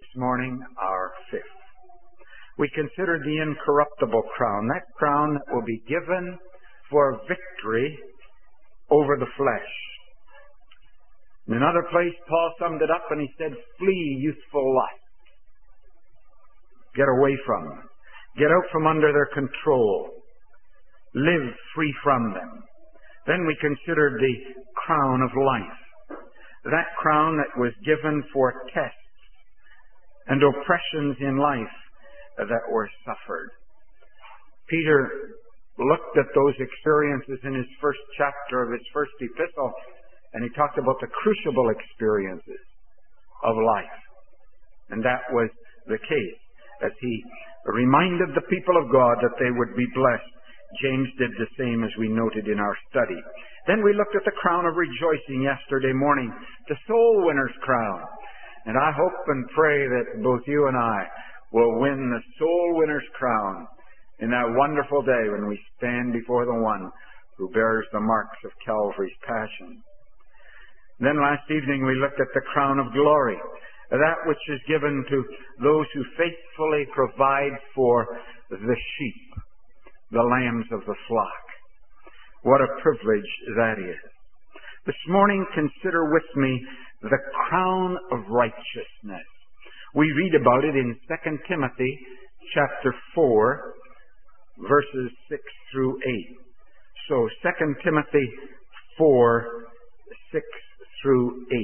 morning, our fifth. We considered the incorruptible crown, that crown that will be given for victory over the flesh. In another place, Paul summed it up and he said, flee youthful lust. Get away from them. Get out from under their control. Live free from them. Then we considered the crown of life. That crown that was given for tests and oppressions in life that were suffered. Peter looked at those experiences in his first chapter of his first epistle, and he talked about the crucible experiences of life. And that was the case as he reminded the people of God that they would be blessed. James did the same, as we noted in our study. Then we looked at the crown of rejoicing yesterday morning, the soul winner's crown. And I hope and pray that both you and I will win the soul winner's crown in that wonderful day when we stand before the one who bears the marks of Calvary's passion. Then last evening we looked at the crown of glory, that which is given to those who faithfully provide for the sheep, the lambs of the flock. What a privilege that is. This morning, consider with me the crown of righteousness. We read about it in 2 Timothy chapter 4, verses 6 through 8. So 2 Timothy 4, 6 through 8.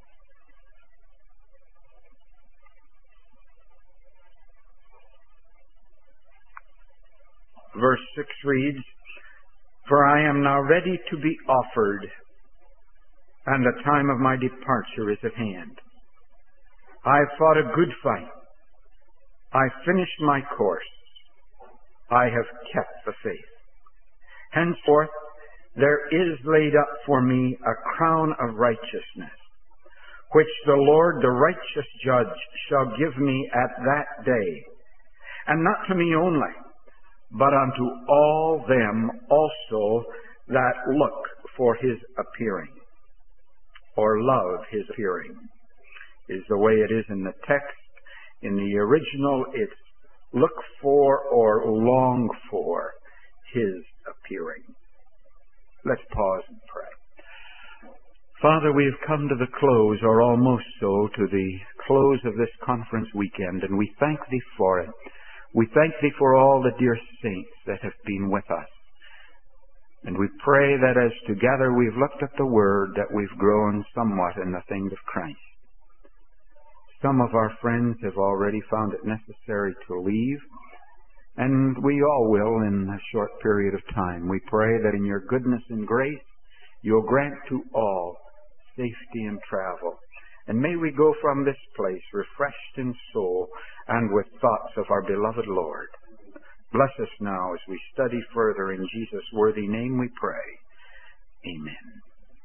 Verse 6 reads, For I am now ready to be offered, and the time of my departure is at hand. I have fought a good fight. I have finished my course. I have kept the faith. Henceforth, there is laid up for me a crown of righteousness, which the Lord, the righteous judge, shall give me at that day, and not to me only, but unto all them also that look for his appearing, or love his appearing, is the way it is in the text. In the original, it's look for or long for his appearing. Let's pause and pray. Father, we have come to the close, or almost so, to the close of this conference weekend, and we thank thee for it. We thank thee for all the dear saints that have been with us. And we pray that as together we've looked at the Word, that we've grown somewhat in the things of Christ. Some of our friends have already found it necessary to leave, and we all will in a short period of time. We pray that in your goodness and grace, you'll grant to all safety in travel. And may we go from this place refreshed in soul and with thoughts of our beloved Lord. Bless us now as we study further. In Jesus' worthy name we pray. Amen.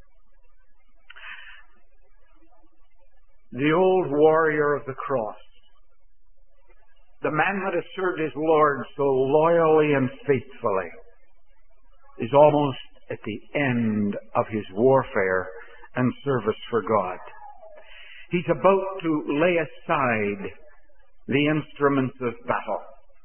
The old warrior of the cross, the man that has served his Lord so loyally and faithfully, is almost at the end of his warfare and service for God. He's about to lay aside the instruments of battle.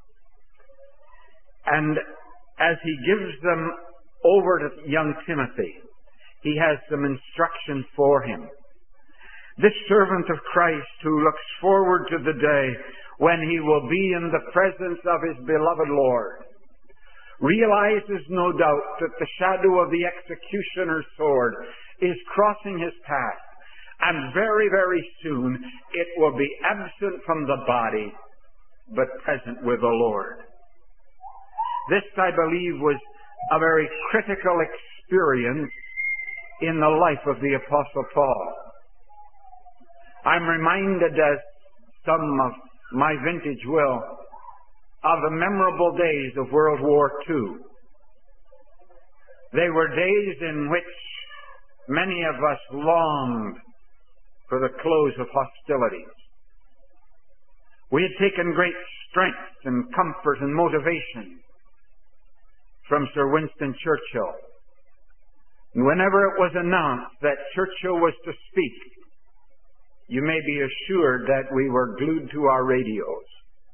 And as he gives them over to young Timothy, he has some instruction for him. This servant of Christ who looks forward to the day when he will be in the presence of his beloved Lord realizes no doubt that the shadow of the executioner's sword is crossing his path. And very, very soon it will be absent from the body, but present with the Lord. This, I believe, was a very critical experience in the life of the Apostle Paul. I'm reminded, as some of my vintage will, of the memorable days of World War II. They were days in which many of us longed for the close of hostilities. We had taken great strength and comfort and motivation from Sir Winston Churchill. And whenever it was announced that Churchill was to speak you may be assured that we were glued to our radios.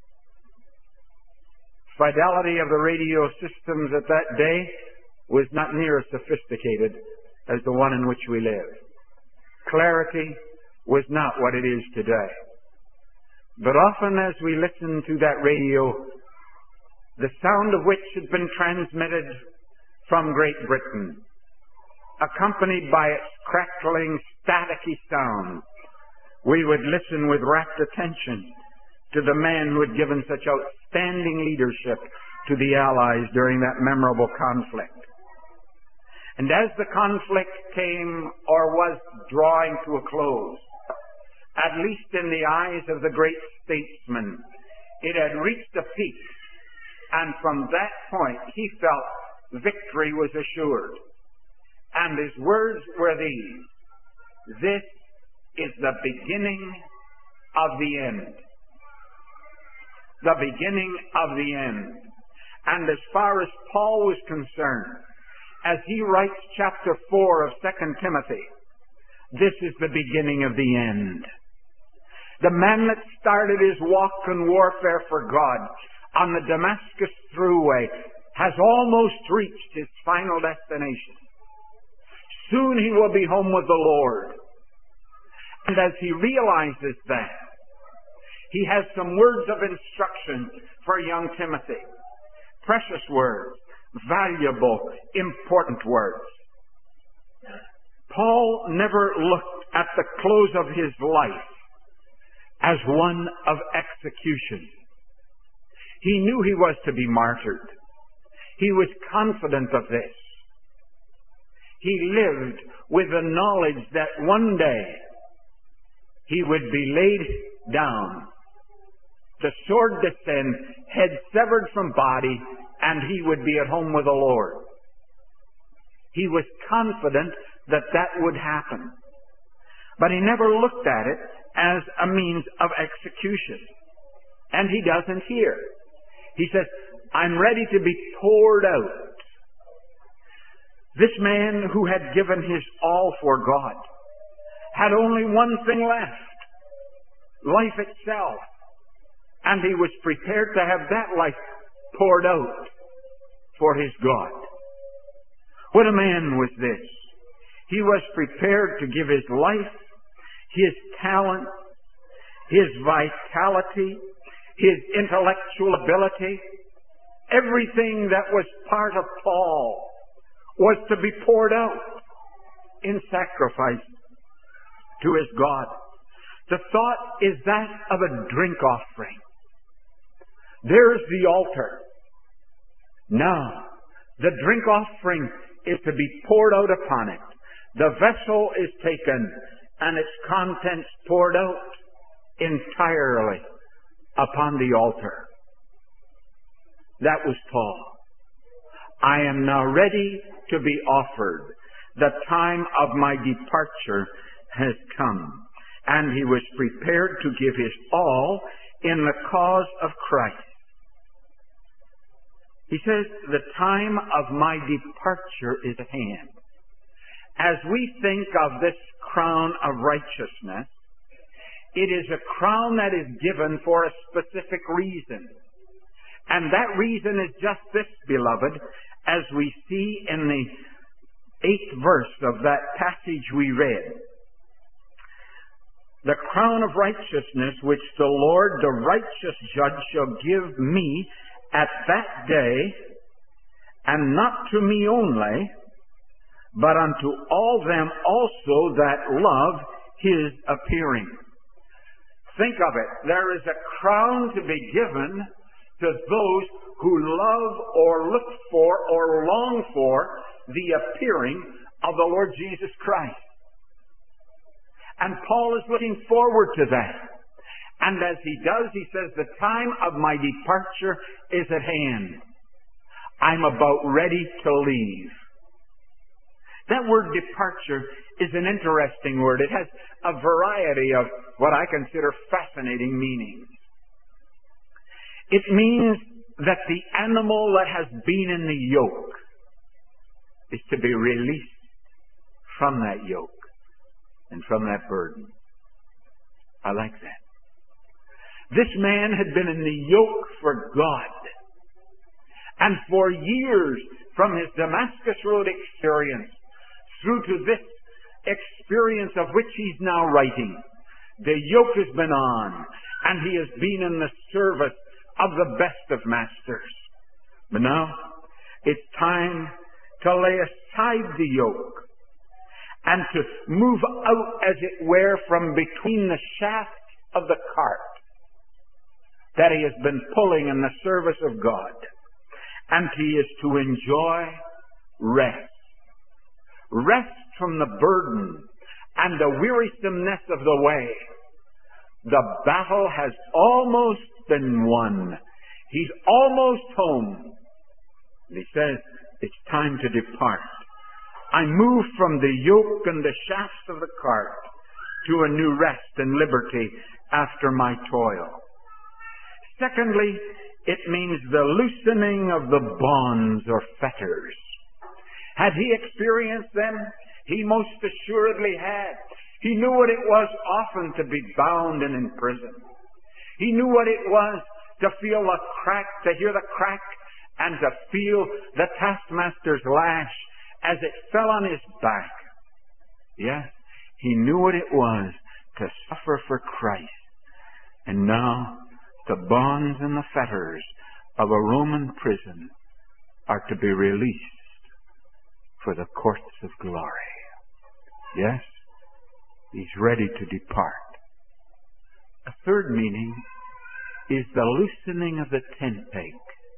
Fidelity of the radio systems at that day was not near as sophisticated as the one in which we live. Clarity was not what it is today. But often as we listened to that radio, the sound of which had been transmitted from Great Britain, accompanied by its crackling, staticky sound, we would listen with rapt attention to the man who had given such outstanding leadership to the Allies during that memorable conflict. And as the conflict came or was drawing to a close, at least in the eyes of the great statesman, it had reached a peak, and from that point he felt victory was assured. And his words were these: "This is the beginning of the end." The beginning of the end. And as far as Paul was concerned, as he writes chapter 4 of 2 Timothy, this is the beginning of the end. The man that started his walk in warfare for God on the Damascus Thruway has almost reached his final destination. Soon he will be home with the Lord. And as he realizes that, he has some words of instruction for young Timothy. Precious words, valuable, important words. Paul never looked at the close of his life as one of execution. He knew he was to be martyred. He was confident of this. He lived with the knowledge that one day he would be laid down, the sword descend, head severed from body, and he would be at home with the Lord. He was confident that that would happen. But he never looked at it as a means of execution. And he doesn't here. He says, "I'm ready to be poured out." This man who had given his all for God had only one thing left: life itself. And he was prepared to have that life poured out for his God. What a man was this! He was prepared to give his life, his talent, his vitality, his intellectual ability, everything that was part of Paul was to be poured out in sacrifice to his God. The thought is that of a drink offering. There's the altar. Now, the drink offering is to be poured out upon it. The vessel is taken and its contents poured out entirely upon the altar. That was Paul. I am now ready to be offered. The time of my departure has come. And he was prepared to give his all in the cause of Christ. He says, the time of my departure is at hand. As we think of this crown of righteousness, it is a crown that is given for a specific reason. And that reason is just this, beloved, as we see in the 8th verse of that passage we read. The crown of righteousness which the Lord, the righteous judge, shall give me at that day, and not to me only, but unto all them also that love his appearing. Think of it. There is a crown to be given to those who love or look for or long for the appearing of the Lord Jesus Christ. And Paul is looking forward to that. And as he does, he says, the time of my departure is at hand. I'm about ready to leave. That word departure is an interesting word. It has a variety of what I consider fascinating meanings. It means that the animal that has been in the yoke is to be released from that yoke and from that burden. I like that. This man had been in the yoke for God. And for years, from his Damascus Road experience through to this experience of which he's now writing, the yoke has been on, and he has been in the service of the best of masters. But now, it's time to lay aside the yoke and to move out, as it were, from between the shafts of the cart that he has been pulling in the service of God. And he is to enjoy rest. Rest from the burden and the wearisomeness of the way. The battle has almost been won. He's almost home. And he says, it's time to depart. I move from the yoke and the shafts of the cart to a new rest and liberty after my toil. Secondly, it means the loosening of the bonds or fetters. Had he experienced them? He most assuredly had. He knew what it was often to be bound and in prison. He knew what it was to feel the crack, to hear the crack, and to feel the taskmaster's lash as it fell on his back. Yes, he knew what it was to suffer for Christ. And now, the bonds and the fetters of a Roman prison are to be released for the courts of glory. Yes, he's ready to depart. A third meaning is the loosening of the tent peg.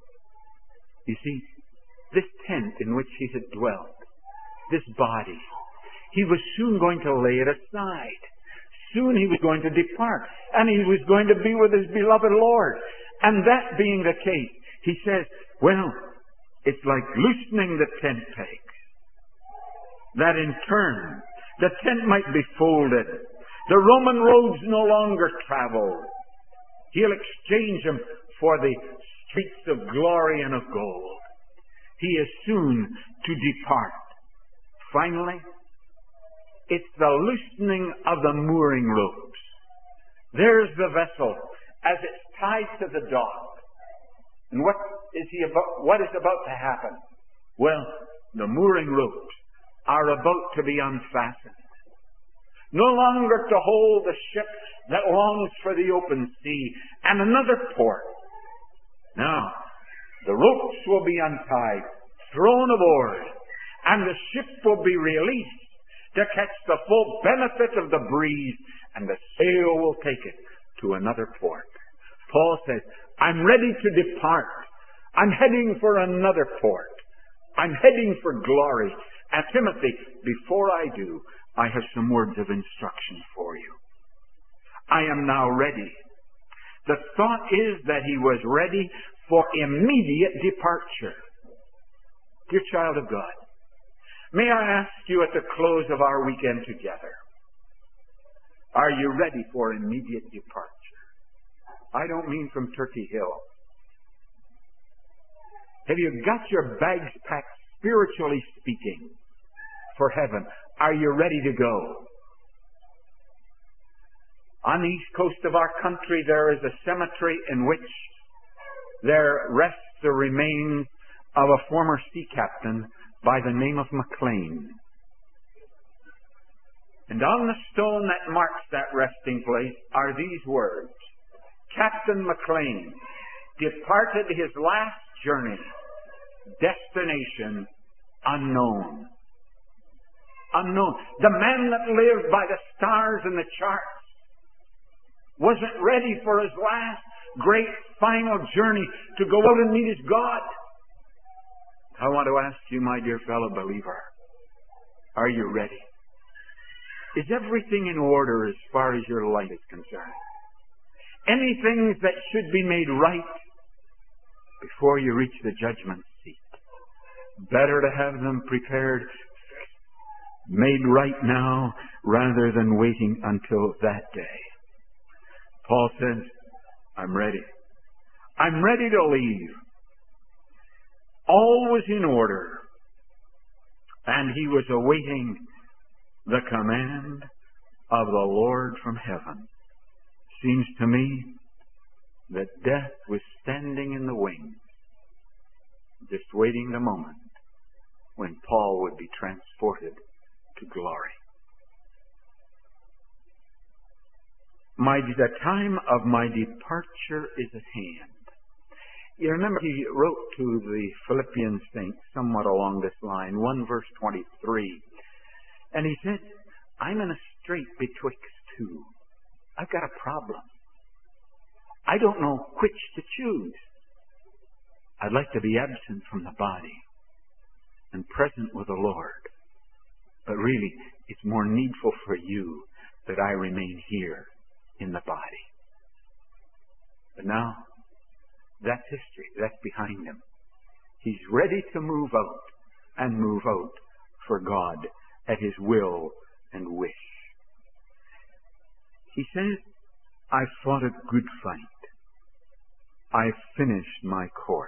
You see, this tent in which he had dwelt, this body, he was soon going to lay it aside. Soon he was going to depart, and he was going to be with his beloved Lord. And that being the case, he says, well, it's like loosening the tent pegs. That in turn, the tent might be folded. The Roman roads no longer travel. He'll exchange them for the streets of glory and of gold. He is soon to depart. Finally, it's the loosening of the mooring ropes. There's the vessel as it's tied to the dock. And what is about to happen? Well, the mooring ropes are about to be unfastened. No longer to hold the ship that longs for the open sea and another port. Now, the ropes will be untied, thrown aboard, and the ship will be released to catch the full benefit of the breeze, and the sail will take it to another port. Paul says, I'm ready to depart. I'm heading for another port. I'm heading for glory. And Timothy, before I do, I have some words of instruction for you. I am now ready. The thought is that he was ready for immediate departure. Dear child of God, may I ask you at the close of our weekend together, are you ready for immediate departure? I don't mean from Turkey Hill. Have you got your bags packed, spiritually speaking, for heaven? Are you ready to go? On the east coast of our country, there is a cemetery in which there rests the remains of a former sea captain by the name of McLean. And on the stone that marks that resting place are these words: Captain McLean departed his last journey, destination unknown. Unknown. The man that lived by the stars and the charts wasn't ready for his last great final journey to go out and meet his God. I want to ask you, my dear fellow believer, are you ready? Is everything in order as far as your life is concerned? Any things that should be made right before you reach the judgment seat? Better to have them prepared, made right now, rather than waiting until that day. Paul says, I'm ready. I'm ready to leave. All was in order, and he was awaiting the command of the Lord from heaven. seems to me that death was standing in the wings, just waiting the moment when Paul would be transported to glory. The time of my departure is at hand. You remember he wrote to the Philippian saints somewhat along this line, 1 verse 23. And he said, I'm in a strait betwixt two. I've got a problem. I don't know which to choose. I'd like to be absent from the body and present with the Lord. But really, it's more needful for you that I remain here in the body. But now, that's history. That's behind him. He's ready to move out and move out for God at His will and wish. He says, I fought a good fight. I finished my course.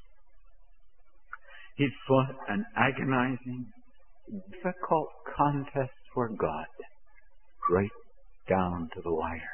He fought an agonizing, difficult contest for God, right down to the wire.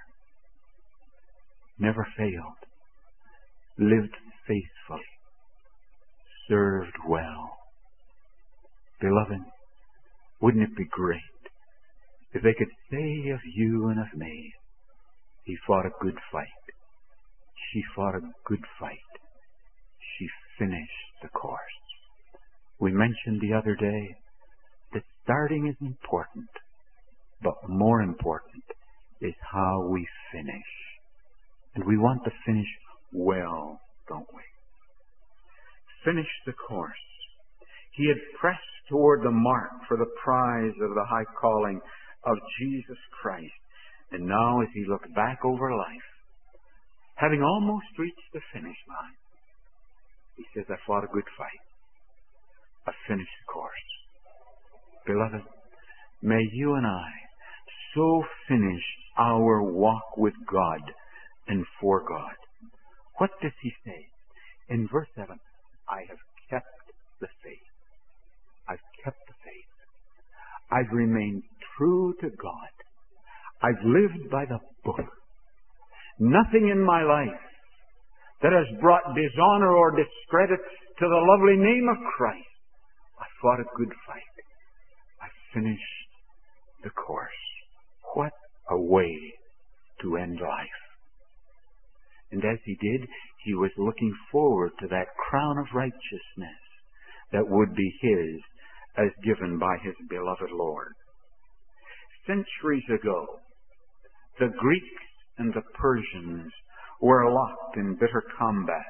Never failed. Lived faithfully. Served well. Beloved, wouldn't it be great if they could say of you and of me, he fought a good fight. She fought a good fight. She finished the course. We mentioned the other day that starting is important, but more important is how we finish. And we want to finish well, don't we? Finish the course. He had pressed toward the mark for the prize of the high calling of Jesus Christ. And now as he looked back over life, having almost reached the finish line, he says, I fought a good fight. I finished the course. Beloved, may you and I so finish our walk with God and for God. What does he say? In verse 7, I have kept the faith. I've kept the faith. I've remained true to God. I've lived by the book. Nothing in my life that has brought dishonor or discredit to the lovely name of Christ. I fought a good fight. I finished the course. What a way to end life. And as he did, he was looking forward to that crown of righteousness that would be his as given by his beloved Lord. Centuries ago, the Greeks and the Persians were locked in bitter combat.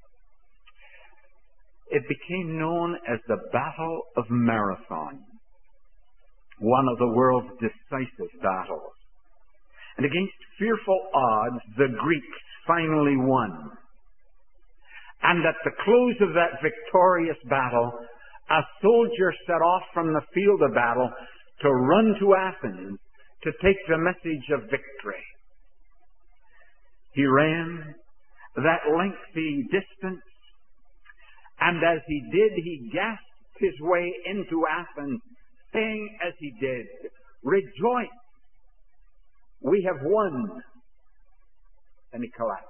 It became known as the Battle of Marathon, one of the world's decisive battles. And against fearful odds, the Greeks finally won. And at the close of that victorious battle, a soldier set off from the field of battle to run to Athens to take the message of victory. He ran that lengthy distance, and as he did, he gasped his way into Athens, saying as he did, "Rejoice! We have won!" And he collapsed.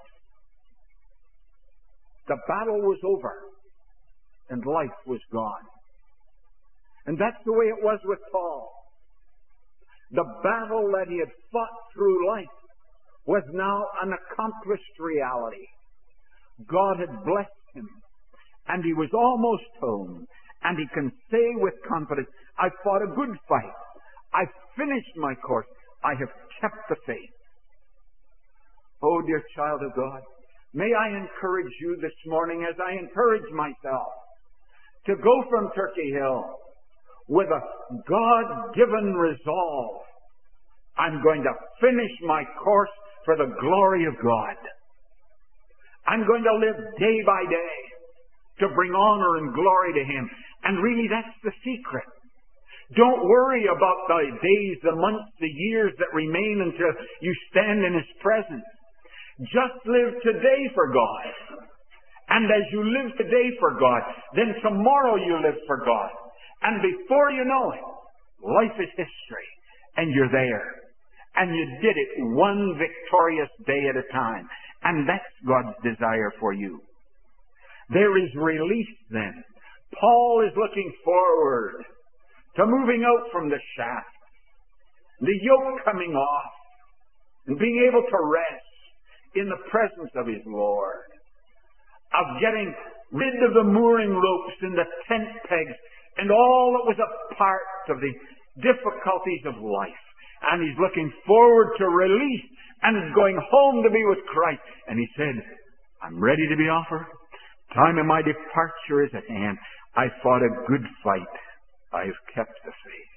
The battle was over, and life was gone. And that's the way it was with Paul. The battle that he had fought through life was now an accomplished reality. God had blessed him, and he was almost home, and he can say with confidence, I fought a good fight. I finished my course. I have kept the faith. Oh, dear child of God, may I encourage you this morning as I encourage myself to go from Turkey Hill with a God-given resolve. I'm going to finish my course for the glory of God. I'm going to live day by day to bring honor and glory to Him. And really, that's the secret. Don't worry about the days, the months, the years that remain until you stand in His presence. Just live today for God. And as you live today for God, then tomorrow you live for God. And before you know it, life is history. And you're there. And you did it one victorious day at a time. And that's God's desire for you. There is release then. Paul is looking forward to moving out from the shaft, the yoke coming off, and being able to rest in the presence of his Lord, of getting rid of the mooring ropes and the tent pegs and all that was a part of the difficulties of life. And he's looking forward to release and going home to be with Christ. And he said, I'm ready to be offered. Time of my departure is at hand. I fought a good fight. I have kept the faith.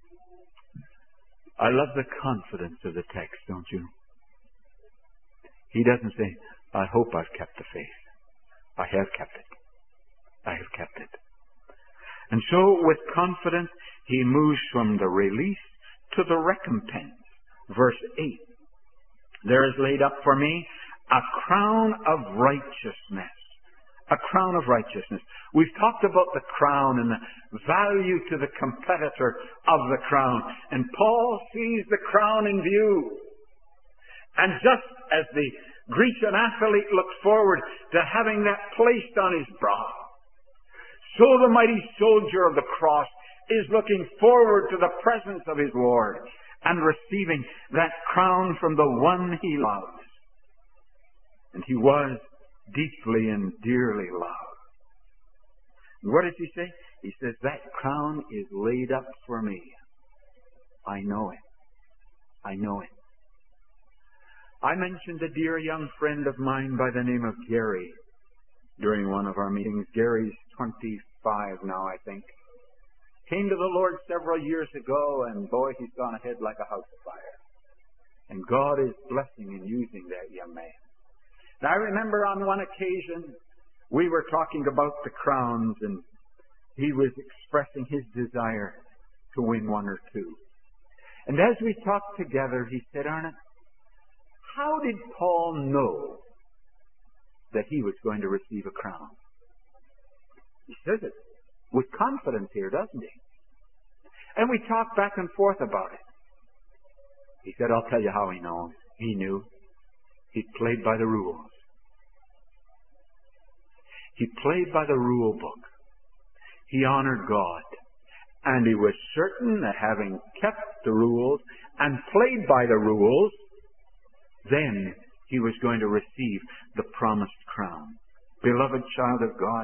I love the confidence of the text, don't you? He doesn't say, I hope I've kept the faith. I have kept it. I have kept it. And so, with confidence, he moves from the release to the recompense. Verse 8. There is laid up for me a crown of righteousness. A crown of righteousness. We've talked about the crown and the value to the competitor of the crown. And Paul sees the crown in view. And just as the Grecian athlete looked forward to having that placed on his brow, so the mighty soldier of the cross is looking forward to the presence of his Lord and receiving that crown from the one he loves. And he was deeply and dearly loved. And what does he say? He says, that crown is laid up for me. I know it. I know it. I mentioned a dear young friend of mine by the name of Gary during one of our meetings. Gary's 25 now, I think. Came to the Lord several years ago, and boy, he's gone ahead like a house afire. And God is blessing and using that young man. And I remember on one occasion, we were talking about the crowns, and he was expressing his desire to win one or two. And as we talked together, he said, Arnott, how did Paul know that he was going to receive a crown? He says it with confidence here, doesn't he? And we talked back and forth about it. He said, I'll tell you how he knows. He knew. He played by the rules. He played by the rule book. He honored God. And he was certain that having kept the rules and played by the rules, then he was going to receive the promised crown. Beloved child of God,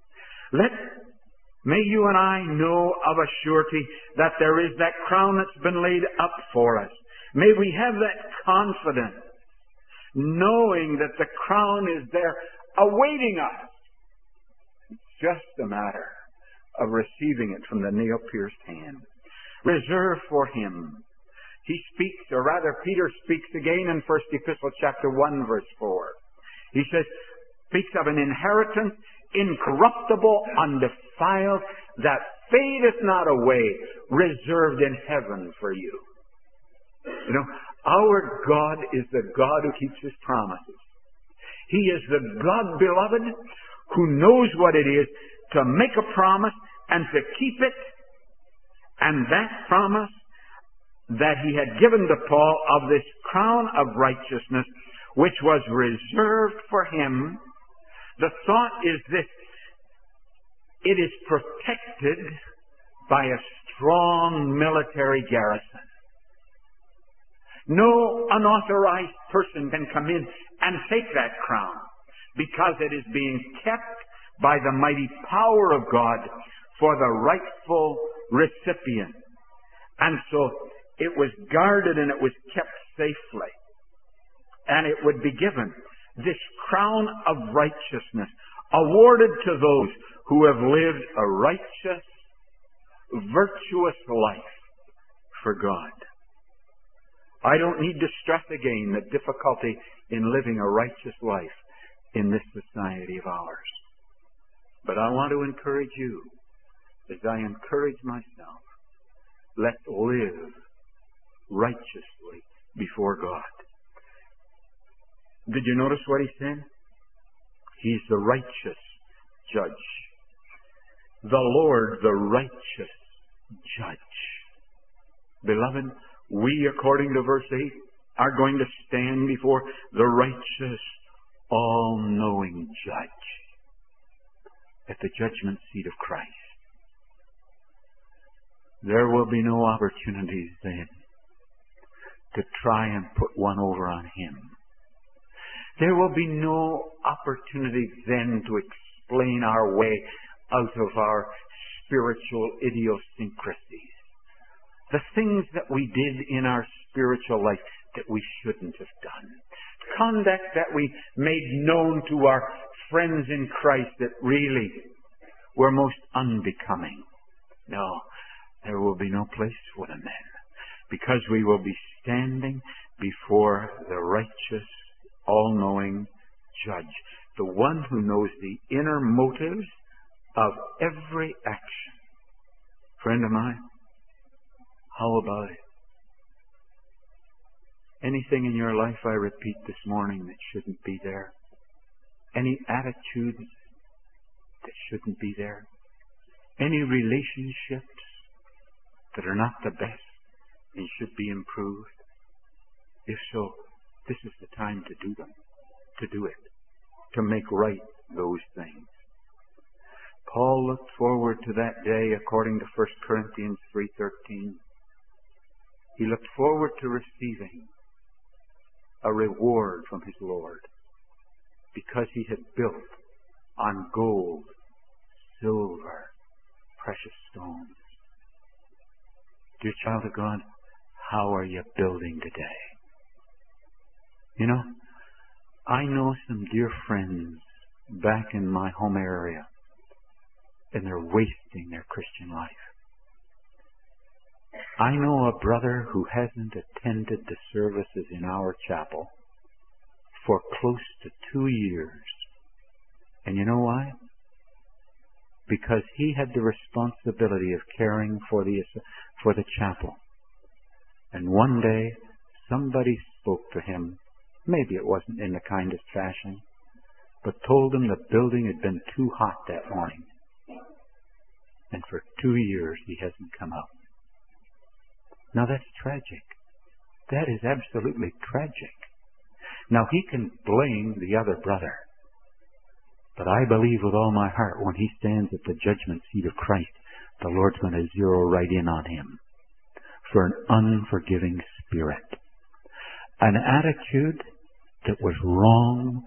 may you and I know of a surety that there is that crown that's been laid up for us. May we have that confidence, knowing that the crown is there awaiting us. It's just a matter of receiving it from the nail-pierced hand. Reserved for him. He speaks, or rather Peter speaks again in 1 Epistle chapter 1 verse 4. He says, speaks of an inheritance incorruptible, undefiled, that fadeth not away, reserved in heaven for you. You know, our God is the God who keeps his promises. He is the God, beloved, who knows what it is to make a promise and to keep it. And that promise that he had given to Paul of this crown of righteousness, which was reserved for him, the thought is this: it is protected by a strong military garrison. No unauthorized person can come in and take that crown, because it is being kept by the mighty power of God for the rightful recipient. And so it was guarded and it was kept safely. And it would be given, this crown of righteousness, awarded to those who have lived a righteous, virtuous life for God. I don't need to stress again the difficulty in living a righteous life in this society of ours. But I want to encourage you, as I encourage myself, let's live righteously before God. Did you notice what he said? He's the righteous judge. The Lord, the righteous judge. Beloved, We, according to verse 8, are going to stand before the righteous, all-knowing Judge at the judgment seat of Christ. There will be no opportunities then to try and put one over on Him. There will be no opportunity then to explain our way out of our spiritual idiosyncrasies. The things that we did in our spiritual life that we shouldn't have done. Conduct that we made known to our friends in Christ that really were most unbecoming. No, there will be no place for them then, because we will be standing before the righteous, all-knowing Judge, the one who knows the inner motives of every action. Friend of mine, how about it? Anything in your life, I repeat this morning, that shouldn't be there? Any attitudes that shouldn't be there? Any relationships that are not the best and should be improved? If so, this is the time to do them, to do it, to make right those things. Paul looked forward to that day according to 1 Corinthians 3:13. He looked forward to receiving a reward from his Lord because he had built on gold, silver, precious stones. Dear child of God, how are you building today? You know, I know some dear friends back in my home area, and they're wasting their Christian life. I know a brother who hasn't attended the services in our chapel for close to 2 years. And you know why? Because he had the responsibility of caring for the chapel. And one day, somebody spoke to him. Maybe it wasn't in the kindest fashion, but told him the building had been too hot that morning. And for 2 years he hasn't come out. Now that's tragic. That is absolutely tragic. Now he can blame the other brother. But I believe with all my heart when he stands at the judgment seat of Christ, the Lord's going to zero right in on him for an unforgiving spirit. An attitude that was wrong.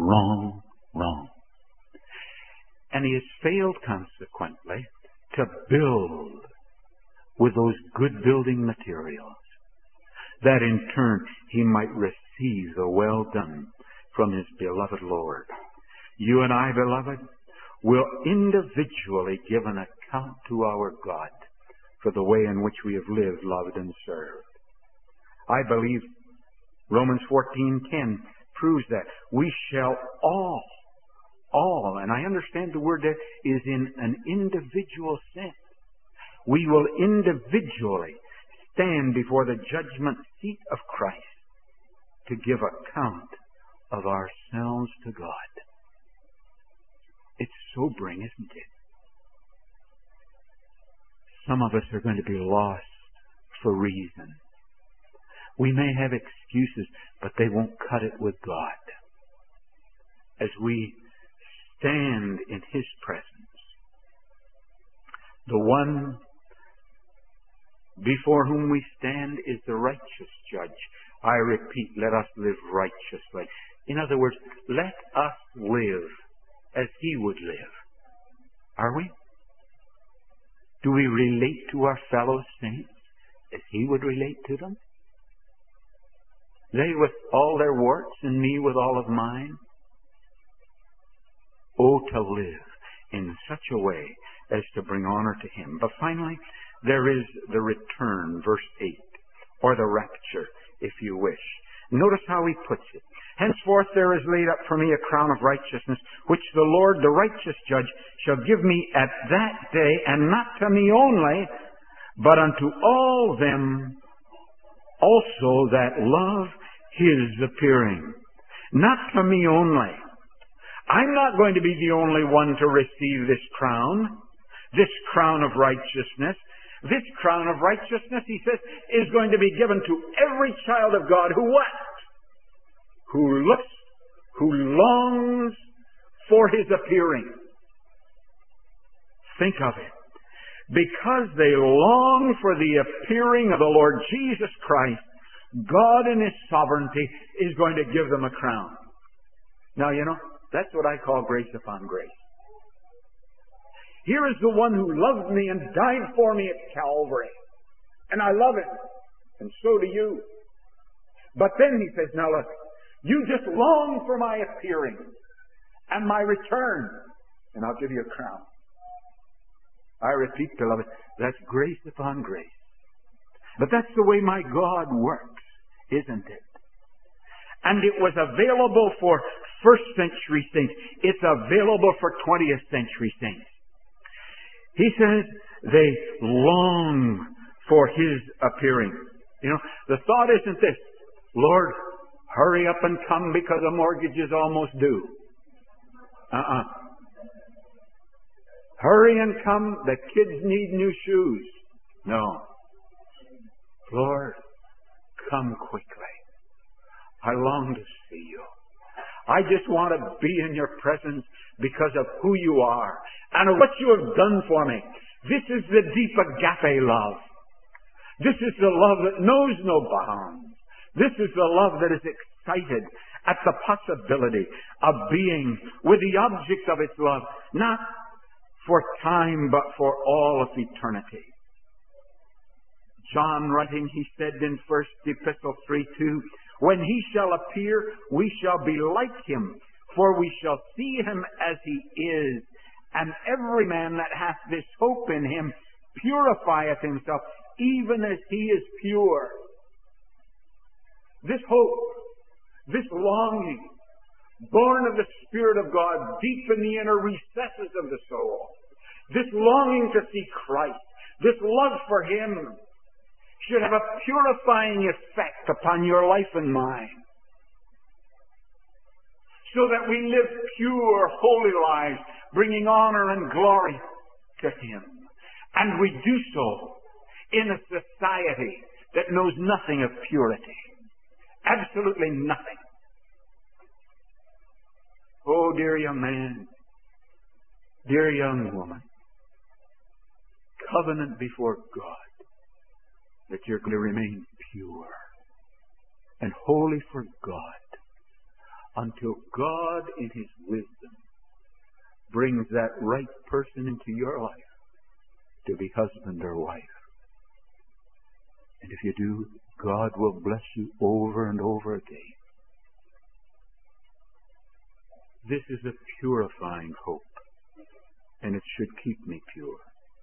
And he has failed consequently to build with those good building materials, that in turn he might receive the well done from his beloved Lord. You and I, beloved, will individually give an account to our God for the way in which we have lived, loved, and served. I believe Romans 14:10 proves that we shall all, and I understand the word there is in an individual sense. We will individually stand before the judgment seat of Christ to give account of ourselves to God. It's sobering, isn't it? Some of us are going to be lost for reason. We may have excuses, but they won't cut it with God. As we stand in His presence, the one before whom we stand is the righteous Judge. I repeat, let us live righteously. In other words, let us live as He would live. Are we? Do we relate to our fellow saints as He would relate to them? They with all their warts and me with all of mine? Oh, to live in such a way as to bring honor to Him. But finally, there is the return, verse 8, or the rapture, if you wish. Notice how he puts it. Henceforth there is laid up for me a crown of righteousness, which the Lord, the righteous Judge, shall give me at that day, and not to me only, but unto all them also that love His appearing. Not to me only. I'm not going to be the only one to receive this crown of righteousness. This crown of righteousness, he says, is going to be given to every child of God who what? Who looks, who longs for his appearing. Think of it. Because they long for the appearing of the Lord Jesus Christ, God in his sovereignty is going to give them a crown. Now, that's what I call grace upon grace. Here is the one who loved me and died for me at Calvary. And I love him. And so do you. But then he says, now look, you just long for my appearing and my return, and I'll give you a crown. I repeat, beloved, that's grace upon grace. But that's the way my God works, isn't it? And it was available for first century saints. It's available for 20th century saints. He says they long for his appearing. The thought isn't this, Lord, hurry up and come because the mortgage is almost due. Hurry and come, the kids need new shoes. No. Lord, come quickly. I long to see you. I just want to be in your presence because of who you are and of what you have done for me. This is the deep agape love. This is the love that knows no bounds. This is the love that is excited at the possibility of being with the object of its love, not for time, but for all of eternity. John writing, he said in 1 Epistle 3:2, when he shall appear, we shall be like him, for we shall see him as he is. And every man that hath this hope in him purifieth himself, even as he is pure. This hope, this longing, born of the Spirit of God deep in the inner recesses of the soul. This longing to see Christ, this love for him, should have a purifying effect upon your life and mine. So that we live pure, holy lives, bringing honor and glory to him. And we do so in a society that knows nothing of purity. Absolutely nothing. Oh, dear young man, dear young woman, covenant before God that you're going to remain pure and holy for God until God in his wisdom brings that right person into your life to be husband or wife. And if you do, God will bless you over and over again. This is a purifying hope, and it should keep me pure.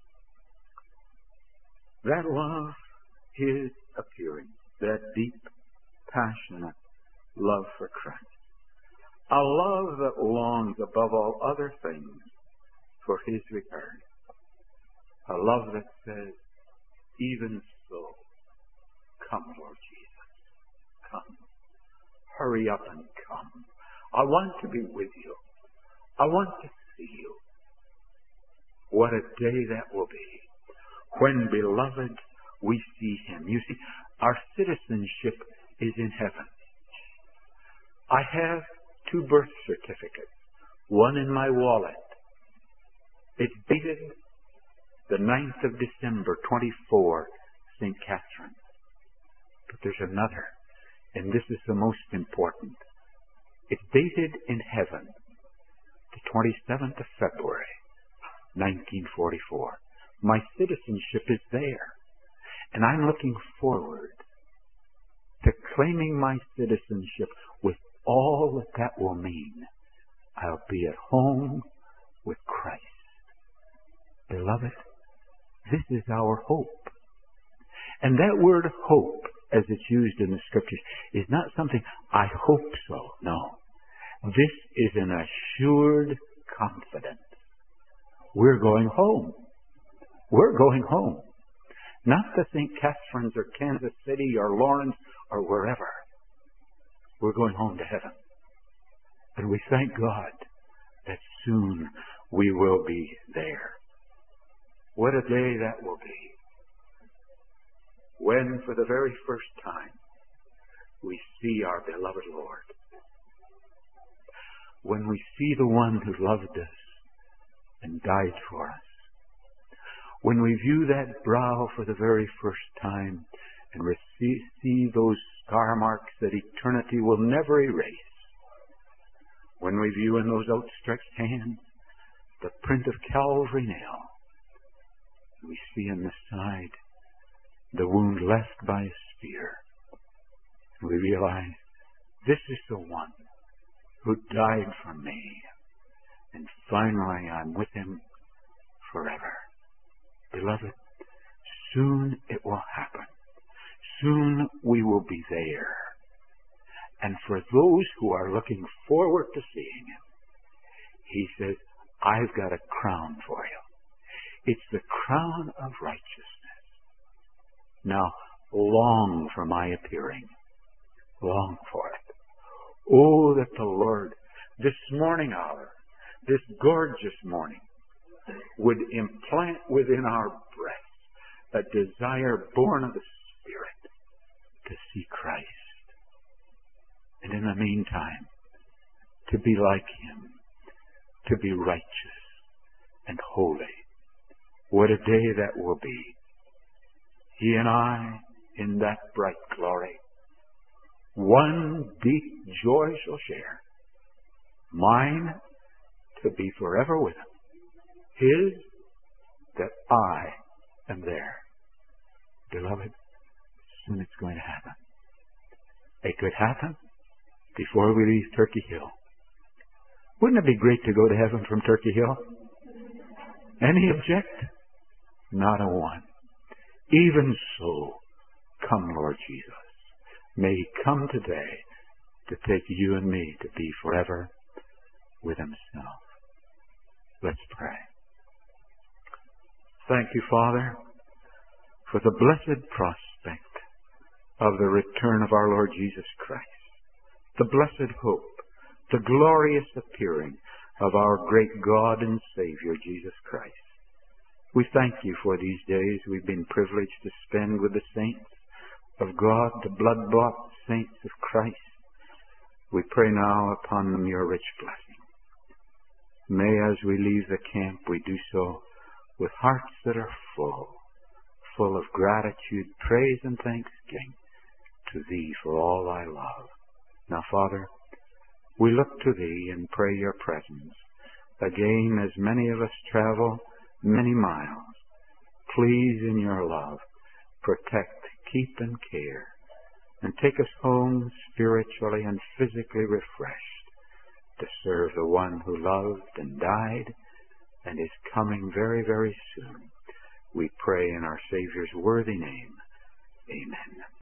That love, his appearing, that deep, passionate love for Christ. A love that longs above all other things for his return. A love that says, even so, come, Lord Jesus, come. Hurry up and come. I want to be with you. I want to see you. What a day that will be when, beloved, we see him. You see, our citizenship is in heaven. I have 2 birth certificates, one in my wallet. It's dated the 9th of December, 24, St. Catherine. But there's another, and this is the most important. It's dated in heaven, the 27th of February, 1944. My citizenship is there, and I'm looking forward to claiming my citizenship with all that will mean. I'll be at home with Christ. Beloved, this is our hope. And that word hope, as it's used in the Scriptures, is not something I hope so. No. This is an assured confidence. We're going home. We're going home. Not to St. Catherine's or Kansas City or Lawrence or wherever. We're going home to heaven. And we thank God that soon we will be there. What a day that will be. when for the very first time we see our beloved Lord. When we see the one who loved us and died for us. When we view that brow for the very first time and see those scar marks that eternity will never erase. When we view in those outstretched hands the print of Calvary nail, we see in the side the wound left by a spear. We realize this is the one who died for me, and finally I'm with him forever. Beloved, soon it will happen. Soon we will be there. And for those who are looking forward to seeing him, he says, I've got a crown for you. It's the crown of righteousness. Now, long for my appearing. Long for it. Oh, that the Lord, this morning hour, this gorgeous morning, would implant within our breasts a desire born of the Spirit to see Christ. And in the meantime, to be like him, to be righteous and holy. What a day that will be. He and I in that bright glory. One deep joy shall share. Mine to be forever with him. His that I am there. Beloved, soon it's going to happen. It could happen before we leave Turkey Hill. Wouldn't it be great to go to heaven from Turkey Hill? Any object? Not a one. Even so, come, Lord Jesus. May he come today to take you and me to be forever with himself. Let's pray. Thank you, Father, for the blessed prospect of the return of our Lord Jesus Christ, the blessed hope, the glorious appearing of our great God and Savior, Jesus Christ. We thank you for these days we've been privileged to spend with the saints of God, the blood-bought saints of Christ. We pray now upon them your rich blessing. May, as we leave the camp, we do so with hearts that are full of gratitude, praise, and thanksgiving to thee for all thy love. Now, Father, we look to thee and pray your presence. Again, as many of us travel many miles, please in your love protect, keep, and care, and take us home spiritually and physically refreshed to serve the one who loved and died and is coming very, very soon. We pray in our Savior's worthy name. Amen.